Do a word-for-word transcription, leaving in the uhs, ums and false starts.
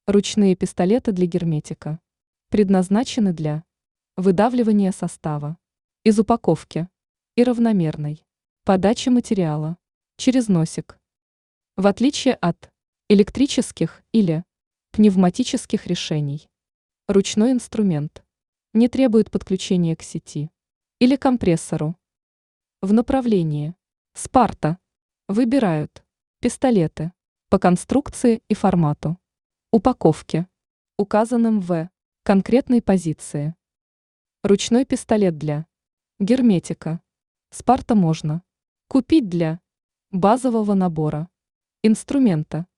Ручные пистолеты для герметика. Предназначены для выдавливания состава из упаковки и равномерной подачи материала через носик. В отличие от электрических или пневматических решений, ручной инструмент не требует подключения к сети или компрессору. В направлении Спарта выбирают пистолеты по конструкции и формату упаковки, указанным в конкретной позиции. Ручной пистолет для герметика Спарта можно купить для базового набора инструмента